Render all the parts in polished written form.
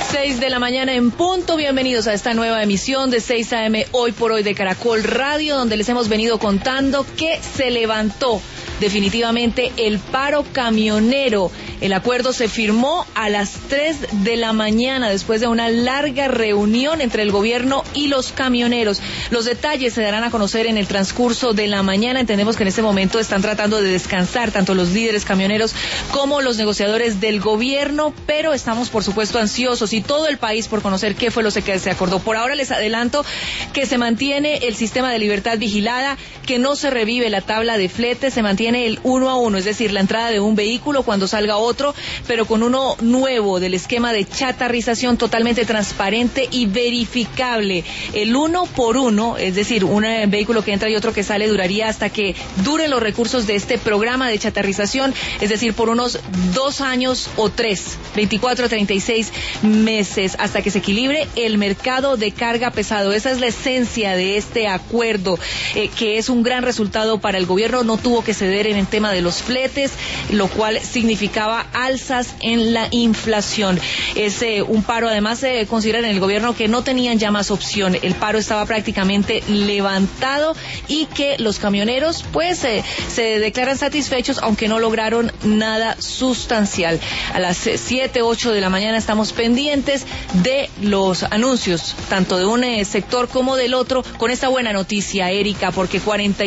6 de la mañana en punto. Bienvenidos a esta nueva emisión de 6 AM Hoy por Hoy de Caracol Radio, donde les hemos venido contando que se levantó definitivamente el paro camionero. El acuerdo se firmó a las 3 de la mañana después de una larga reunión entre el gobierno y los camioneros. Los detalles se darán a conocer en el transcurso de la mañana. Entendemos que en este momento están tratando de descansar tanto los líderes camioneros como los negociadores del gobierno, pero estamos por supuesto ansiosos y todo el país por conocer qué fue lo que se acordó. Por ahora les adelanto que se mantiene el sistema de libertad vigilada, que no se revive la tabla de flete, se mantiene el 1 a 1, es decir, la entrada de un vehículo cuando salga otro, pero con uno nuevo del esquema de chatarrización totalmente transparente y verificable. El 1 por 1, es decir, un vehículo que entra y otro que sale, duraría hasta que duren los recursos de este programa de chatarrización, es decir, por unos 2 años o 3, 24 a 36 meses, hasta que se equilibre el mercado de carga pesado. Esa es la esencia de este acuerdo, que es un gran resultado para el gobierno. No tuvo que ceder en el tema de los fletes, lo cual significaba alzas en la inflación. Es un paro, además consideran en el gobierno que no tenían ya más opción. El paro estaba prácticamente levantado y que los camioneros pues se declaran satisfechos, aunque no lograron nada sustancial. A las 7, 8 de la mañana estamos pendientes de los anuncios, tanto de un sector como del otro, con esta buena noticia, Erika, porque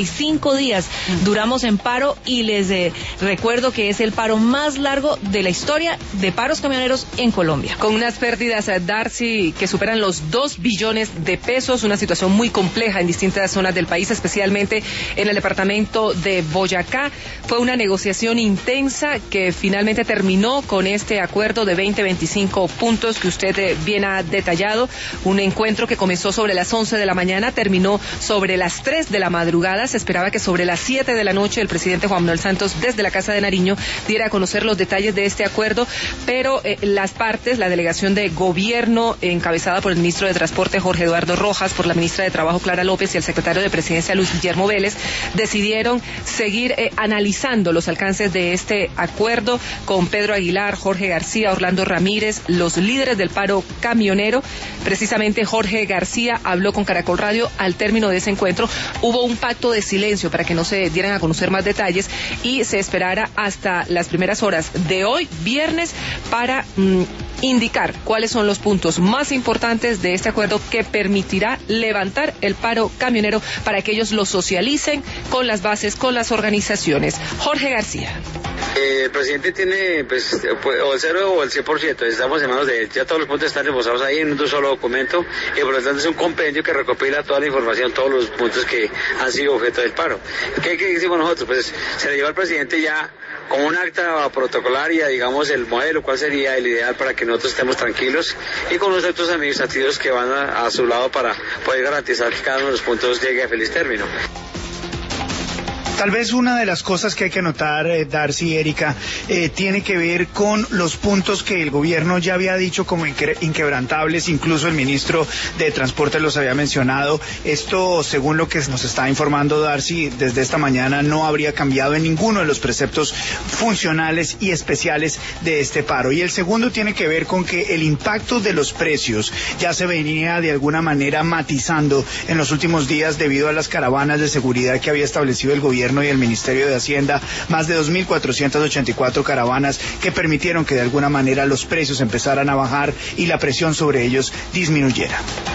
45 días duramos en paro y les recuerdo que es el paro más largo de la historia de paros camioneros en Colombia. Con unas pérdidas, Darcy, que superan los 2 billones de pesos, una situación muy compleja en distintas zonas del país, especialmente en el departamento de Boyacá. Fue una negociación intensa que finalmente terminó con este acuerdo de 20-25 puntos que usted bien ha detallado. Un encuentro que comenzó sobre las 11 de la mañana, terminó sobre las 3 de la madrugada. Se esperaba que sobre las 7 de la noche el presidente Juan Manuel Santos, desde la Casa de Nariño, diera a conocer los detalles de este acuerdo, pero las partes, la delegación de gobierno encabezada por el ministro de Transporte Jorge Eduardo Rojas, por la ministra de Trabajo Clara López y el secretario de Presidencia Luis Guillermo Vélez, decidieron seguir analizando los alcances de este acuerdo con Pedro Aguilar, Jorge García, Orlando Ramírez, los líderes del paro camionero. Precisamente Jorge García habló con Caracol Radio al término de ese encuentro. Hubo un pacto de silencio para que no se dieran a conocer más detalles y se esperara hasta las primeras horas de hoy, viernes, para indicar cuáles son los puntos más importantes de este acuerdo que permitirá levantar el paro camionero para que ellos lo socialicen con las bases, con las organizaciones. Jorge García. El presidente tiene pues o el 0 o el 100%, estamos en manos de él. Ya todos los puntos están reposados ahí en un solo documento y por lo tanto es un compendio que recopila toda la información, todos los puntos que han sido objeto del paro. ¿Qué decimos nosotros? Pues se le lleva al presidente ya como un acta protocolaria, digamos, el modelo, cuál sería el ideal para que nosotros estemos tranquilos, y con los actos administrativos que van a su lado para poder garantizar que cada uno de los puntos llegue a feliz término. Tal vez una de las cosas que hay que notar, Darcy y Erika, tiene que ver con los puntos que el gobierno ya había dicho como inquebrantables, incluso el ministro de Transporte los había mencionado. Esto, según lo que nos está informando Darcy, desde esta mañana no habría cambiado en ninguno de los preceptos funcionales y especiales de este paro. Y el segundo tiene que ver con que el impacto de los precios ya se venía de alguna manera matizando en los últimos días debido a las caravanas de seguridad que había establecido el gobierno y el Ministerio de Hacienda, más de 2.484 caravanas que permitieron que de alguna manera los precios empezaran a bajar y la presión sobre ellos disminuyera.